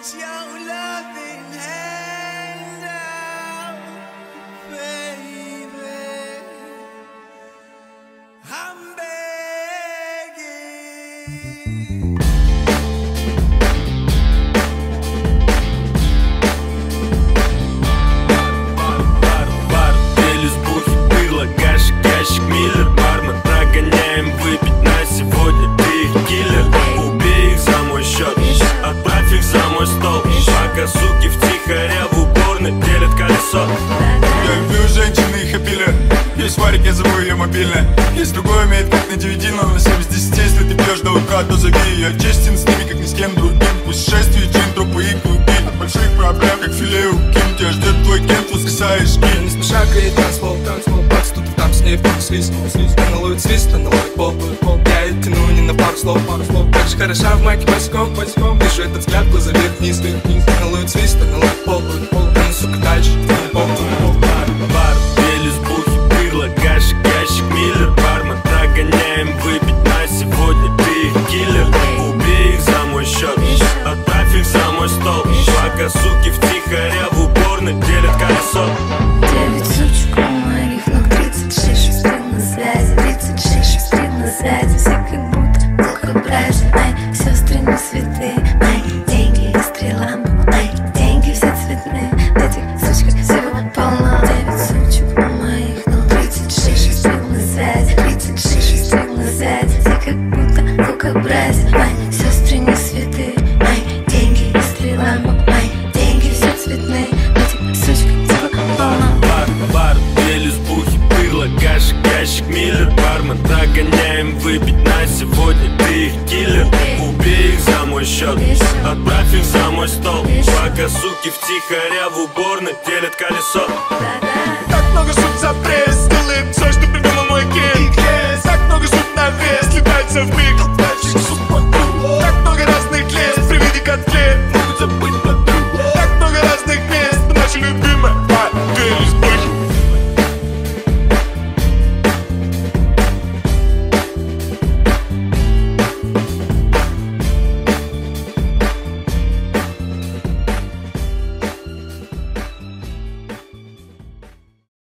Put your loving hand out, baby. I'm begging. Ящик Миллер, бармен, прогоняем выпить на сегодня. Ты их киллер, убей их за мой счет, отправь их за мой стол. Пока суки втихаря в уборной делят колесо. Я люблю женщин и их опиля. Есть варик, я зову ее мобильная. Есть другой, умеет как на DVD, но на 7 из 10. Если ты пьешь до утра, то зови. Я честен с ними, как ни с кем другим. Путешествие, джин, трупы и клубы. От больших проблем, как филе у Ким. Тебя ждет твой кент, воскресаешь кин. Не спеша греет танцпол, бац, тут там с ней в свист. Она ловит свист, она ловит пол. Я ее тяну не на пару слов. Так же хороша в майке босиком. Вижу этот взгляд, глаза вверх-вниз. Она ловит свист, она ловит пол. Она, сука, дальше, пол. Бар, пели с бухи, пырло, гашек, ящик Миллер, бармен, прогоняем выпить на сегодня. Ты их киллер, убей их за мой счет, отправь их за мой стол. Пока суки втихаря в уборной делят колесо. 9 сучек у моих ног, 36 шпил на связи, 36 шпил на связи. Все как будто букобразе, мои сестры не святые. Мои деньги из 3 лампы, мои деньги все цветные. В этих сучках всего полно. 9 сучек у моих ног, 36 шпил на связи, 36 шпил на связи. Все как будто букобразе, мои сестры не святые. Мои деньги из 3 лампы, мои деньги все цветные. В этих сучках всего полно. Бар, пели с бухи, пырло, гашек, ящик Миллер, бармен, прогоняем выпить на сегодня. Ты их киллер, убей их за мой счет, отправь их за мой стол. Пока суки втихаря в уборной делят колесо. Так много шут за пресс, делает все, что придумал мой кент. Так много шут на вес, летается в миг.